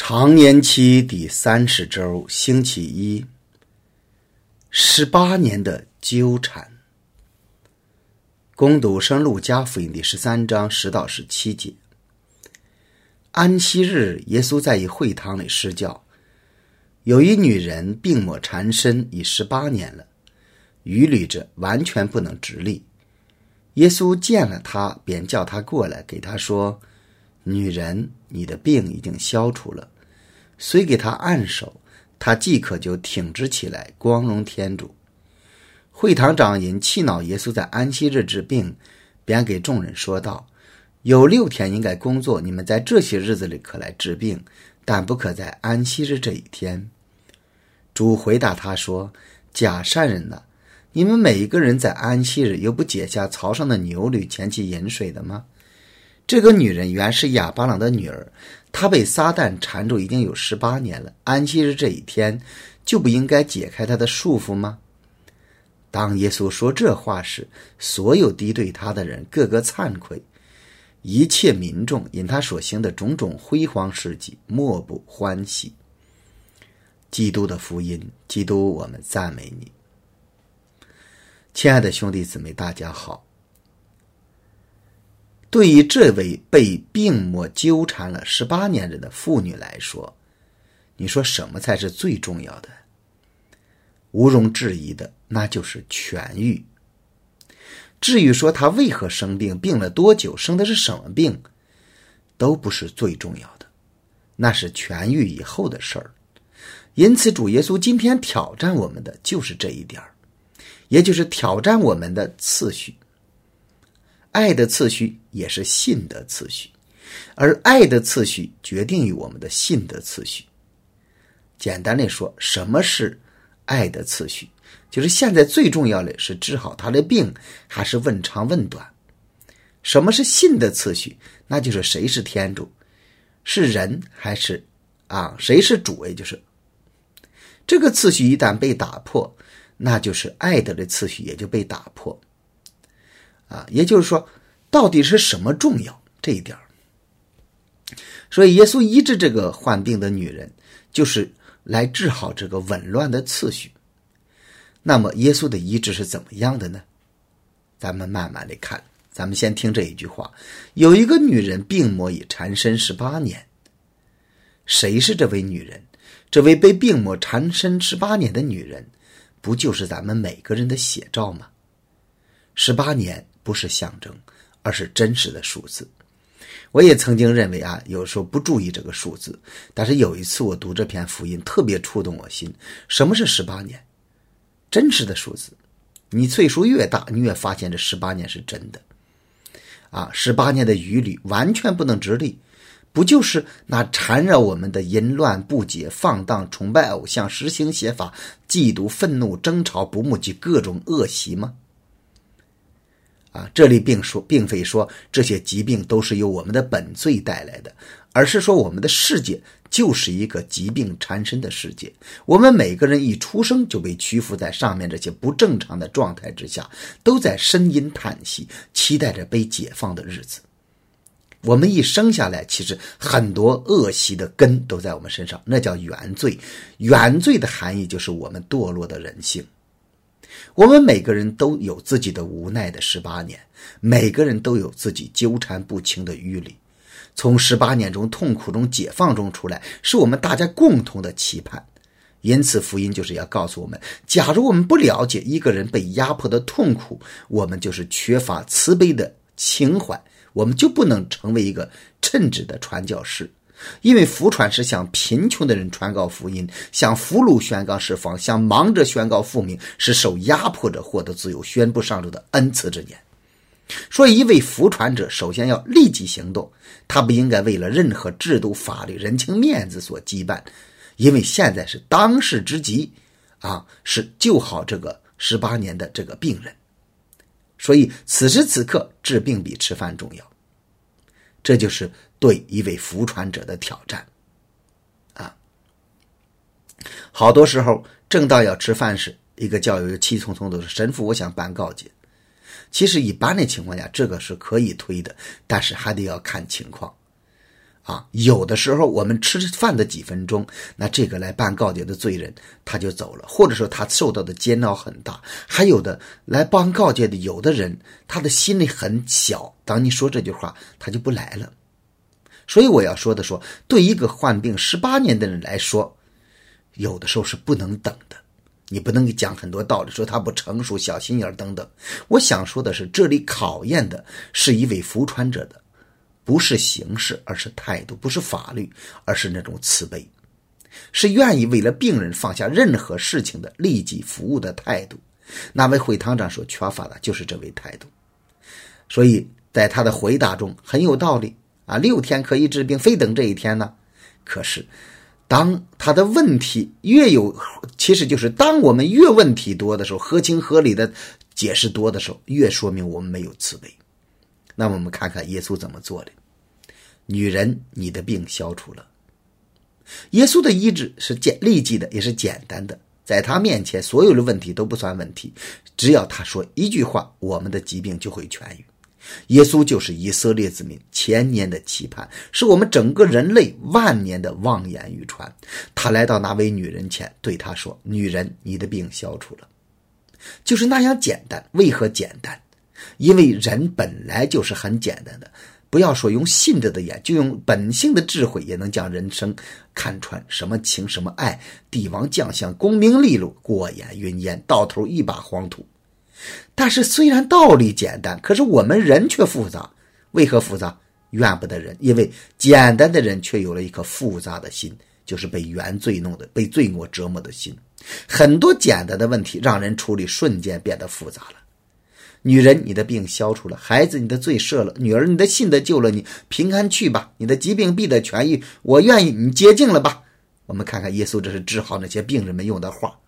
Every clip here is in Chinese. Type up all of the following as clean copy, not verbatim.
常年期第30周，星期一，18年的纠缠。攻读圣路加福音第13章10到17节。安息日，耶稣在一会堂里施教，有一女人病魔缠身已18年了，伛偻着，完全不能直立。耶稣见了她，便叫她过来，给她说：女人，你的病已经消除了。虽给她按手，她即刻就挺直起来，光荣天主。会堂长因气恼耶稣在安息日治病，便给众人说道：有6天应该工作，你们在这些日子里可来治病，但不可在安息日这一天。主回答他说：假善人哪，你们每一个人在安息日又不解下槽上的牛驴前去饮水的吗？这个女人原是亚巴郎的女儿，她被撒旦缠住已经有18年了，安息日这一天就不应该解开她的束缚吗？当耶稣说这话时，所有敌对他的人个个惭愧，一切民众因他所行的种种辉煌事迹莫不欢喜。基督的福音，基督，我们赞美你。亲爱的兄弟姊妹，大家好。对于这位被病魔纠缠了18年的妇女来说，你说什么才是最重要的？毋庸置疑的，那就是痊愈。至于说她为何生病，病了多久，生的是什么病，都不是最重要的，那是痊愈以后的事儿。因此主耶稣今天挑战我们的就是这一点，也就是挑战我们的次序。爱的次序也是信的次序，而爱的次序决定于我们的信的次序。简单来说，什么是爱的次序？就是现在最重要的是治好他的病，还是问长问短。什么是信的次序？那就是谁是天主，是人还是谁是主，也就是这个次序一旦被打破，那就是爱的次序也就被打破。也就是说，到底是什么重要这一点。所以耶稣医治这个患病的女人，就是来治好这个紊乱的次序。那么耶稣的医治是怎么样的呢？咱们慢慢的看。咱们先听这一句话：有一个女人病魔已缠身18年。谁是这位女人？这位被病魔缠身18年的女人，不就是咱们每个人的写照吗？18年不是象征，而是真实的数字。我也曾经认为有时候不注意这个数字，但是有一次我读这篇福音特别触动我心。什么是18年？真实的数字。你岁数越大，你越发现这18年是真的。18年的伛偻完全不能直立，不就是那缠绕我们的淫乱、不洁、放荡、崇拜偶像、实行邪法、嫉妒、愤怒、争吵、不睦及各种恶习吗？这里并非说这些疾病都是由我们的本罪带来的，而是说我们的世界就是一个疾病缠身的世界。我们每个人一出生就被屈服在上面这些不正常的状态之下，都在呻吟叹息，期待着被解放的日子。我们一生下来，其实很多恶习的根都在我们身上，那叫原罪。原罪的含义就是我们堕落的人性。我们每个人都有自己的无奈的18年，每个人都有自己纠缠不清的伛偻。从18年中痛苦中解放中出来，是我们大家共同的期盼。因此福音就是要告诉我们，假如我们不了解一个人被压迫的痛苦，我们就是缺乏慈悲的情怀，我们就不能成为一个称职的传教士。因为福传是向贫穷的人传告福音，向俘虏宣告释放，向盲者宣告复明，是受压迫者获得自由，宣布上主的恩赐之年。所以一位福传者首先要立即行动，他不应该为了任何制度、法律、人情面子所羁绊，因为现在是当世之急是救好这个18年的这个病人。所以此时此刻治病比吃饭重要。这就是对一位福传者的挑战好多时候正到要吃饭时，一个教友气冲冲的说：神父，我想办告解。其实一般的情况下这个是可以推的，但是还得要看情况有的时候我们吃饭的几分钟，那这个来办告解的罪人他就走了，或者说他受到的煎熬很大。还有的来办告解的有的人他的心里很小，当你说这句话他就不来了。所以我要说的说，对一个患病18年的人来说，有的时候是不能等的。你不能讲很多道理，说他不成熟、小心眼等等。我想说的是，这里考验的是一位服传者的不是形式，而是态度；不是法律，而是那种慈悲，是愿意为了病人放下任何事情的立即服务的态度。那位会堂长所缺乏的就是这位态度。所以在他的回答中很有道理6天可以治病，非等这一天呢？可是当他的问题越有，其实就是当我们越问题多的时候，合情合理的解释多的时候，越说明我们没有慈悲。那么我们看看耶稣怎么做的。女人，你的病消除了。耶稣的医治是立即的，也是简单的，在他面前所有的问题都不算问题，只要他说一句话，我们的疾病就会痊愈。耶稣就是以色列子民千年的期盼，是我们整个人类万年的望眼欲穿。他来到那位女人前，对她说，女人，你的病消除了。就是那样简单。为何简单？因为人本来就是很简单的，不要说用信德的眼，就用本性的智慧也能将人生看穿。什么情，什么爱，帝王将相，功名利禄，过眼云烟，到头一把黄土。但是虽然道理简单，可是我们人却复杂。为何复杂？怨不得人，因为简单的人却有了一颗复杂的心，就是被原罪弄的，被罪恶折磨的心。很多简单的问题让人处理瞬间变得复杂了。女人，你的病消除了；孩子，你的罪赦了；女儿，你的信德救了你，平安去吧，你的疾病必得痊愈，我愿意，你洁净了吧。我们看看耶稣这是治好那些病人们用的话。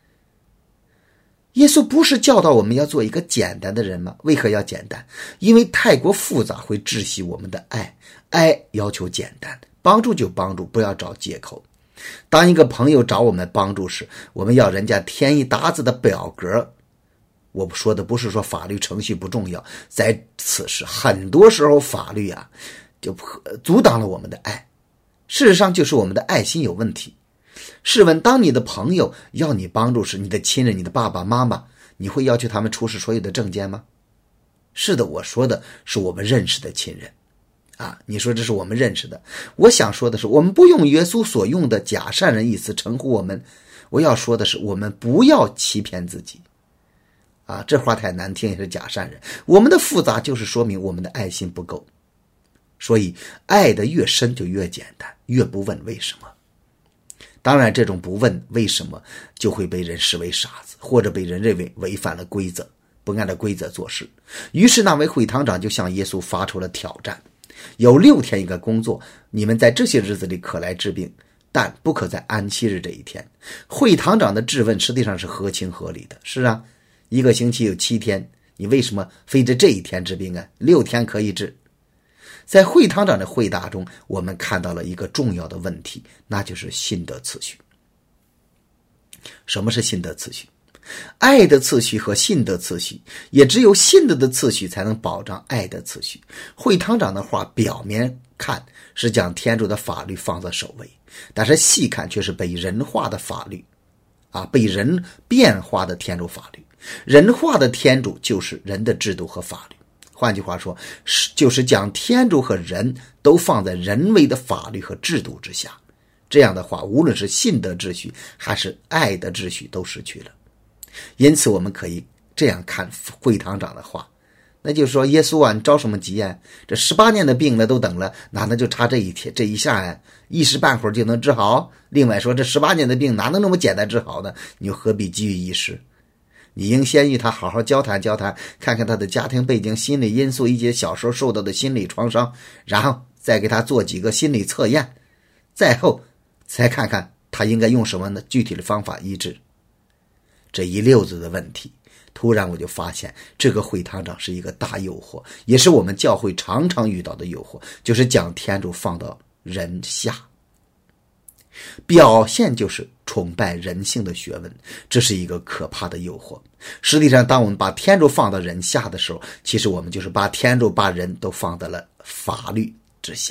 耶稣不是教导我们要做一个简单的人吗？为何要简单？因为太过复杂会窒息我们的爱。爱要求简单，帮助就帮助，不要找借口。当一个朋友找我们帮助时，我们要人家填一沓子的表格。我说的不是说法律程序不重要，在此时很多时候法律就阻挡了我们的爱。事实上就是我们的爱心有问题。试问，当你的朋友要你帮助时，你的亲人，你的爸爸妈妈，你会要求他们出示所有的证件吗？是的，我说的是我们认识的亲人你说这是我们认识的。我想说的是，我们不用耶稣所用的假善人一词称呼我们。我要说的是，我们不要欺骗自己这话太难听，也是假善人。我们的复杂就是说明我们的爱心不够。所以爱的越深就越简单，越不问为什么。当然这种不问为什么就会被人视为傻子，或者被人认为违反了规则，不按照规则做事。于是那位会堂长就向耶稣发出了挑战，有6天一个工作，你们在这些日子里可来治病，但不可在安息日这一天。会堂长的质问实际上是合情合理的。是一个星期有7天，你为什么非得这一天治病？6天可以治。在会堂长的回答中，我们看到了一个重要的问题，那就是信德次序。什么是信德次序？爱的次序和信德次序，也只有信德的次序才能保障爱的次序。会堂长的话表面看是将天主的法律放在首位，但是细看却是被人化的法律被人变化的天主法律。人化的天主就是人的制度和法律，换句话说，就是将天主和人都放在人为的法律和制度之下。这样的话，无论是信德秩序还是爱的秩序都失去了。因此我们可以这样看会堂长的话，那就是说，耶稣你着什么急这18年的病了都等了，那就差这一下一时半会儿就能治好。另外说，这18年的病哪能那么简单治好呢？你又何必急于一时？你应先与他好好交谈交谈，看看他的家庭背景、心理因素以及小时候受到的心理创伤，然后再给他做几个心理测验，再后才看看他应该用什么具体的方法医治。这一溜子的问题，突然我就发现这个会堂长是一个大诱惑，也是我们教会常常遇到的诱惑，就是将天主放到人下。表现就是崇拜人性的学问，这是一个可怕的诱惑。实际上，当我们把天主放到人下的时候，其实我们就是把天主把人都放到了法律之下。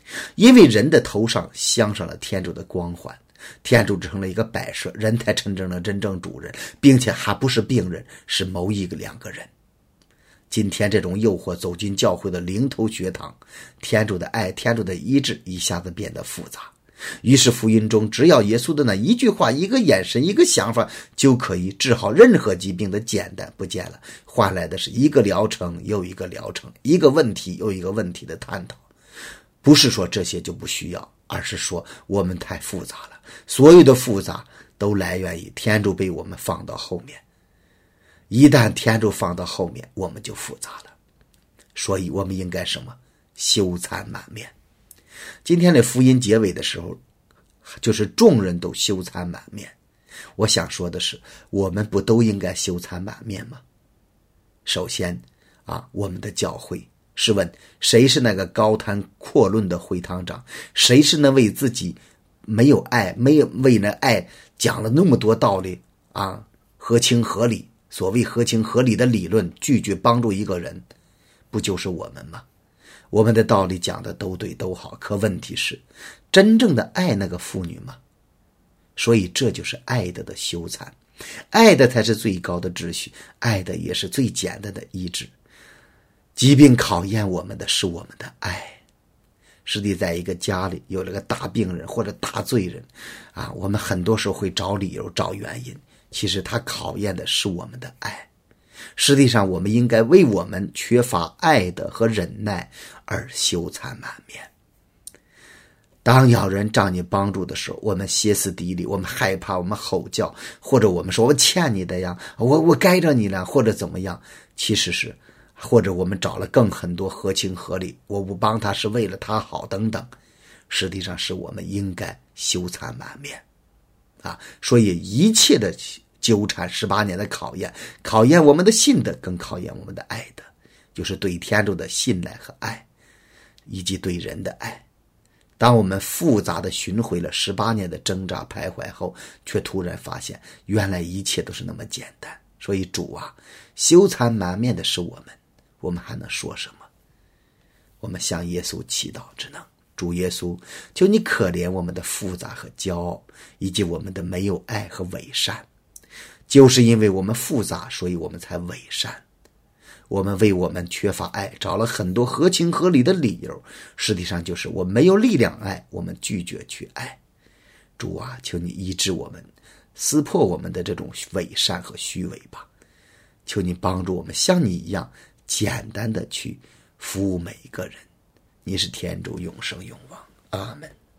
因为人的头上镶上了天主的光环，天主成了一个摆设，人才成了真正主人，并且还不是病人，是某两个人。今天这种诱惑走进教会的零头学堂，天主的爱，天主的医治一下子变得复杂。于是福音中只要耶稣的那一句话，一个眼神，一个想法，就可以治好任何疾病的简单不见了，换来的是一个疗程又一个疗程，一个问题又一个问题的探讨。不是说这些就不需要，而是说我们太复杂了，所有的复杂都来源于天主被我们放到后面。一旦天主放到后面，我们就复杂了。所以我们应该什么？羞惭满面。今天的福音结尾的时候，就是众人都羞惭满面。我想说的是，我们不都应该羞惭满面吗？首先我们的教会，试问谁是那个高谈阔论的会堂长？谁是那为自己没有爱，没有为那爱讲了那么多道理合情合理，所谓合情合理的理论，拒绝帮助一个人，不就是我们吗？我们的道理讲的都对都好，可问题是真正的爱那个妇女吗？所以这就是爱的羞惭，爱的才是最高的秩序，爱的也是最简单的医治。疾病考验我们的是我们的爱。实际在一个家里有了个大病人或者大罪人我们很多时候会找理由找原因，其实他考验的是我们的爱。实际上我们应该为我们缺乏爱的和忍耐而羞惭满面。当有人找你帮助的时候，我们歇斯底里，我们害怕，我们吼叫，或者我们说我欠你的呀，我该着你了，或者怎么样，其实是或者我们找了很多合情合理，我不帮他是为了他好等等，实际上是我们应该羞惭满面所以一切的纠缠18年的考验我们的信德，更考验我们的爱的，就是对天主的信赖和爱，以及对人的爱。当我们复杂的寻回了18年的挣扎徘徊后，却突然发现原来一切都是那么简单。所以主羞惭满面的是我们还能说什么？我们向耶稣祈祷只能，主耶稣，求你可怜我们的复杂和骄傲，以及我们的没有爱和伪善。就是因为我们复杂，所以我们才伪善。我们为我们缺乏爱找了很多合情合理的理由，实际上就是我们没有力量爱，我们拒绝去爱。主求你医治我们，撕破我们的这种伪善和虚伪吧。求你帮助我们像你一样简单的去服务每一个人。你是天主，永生永王。阿们。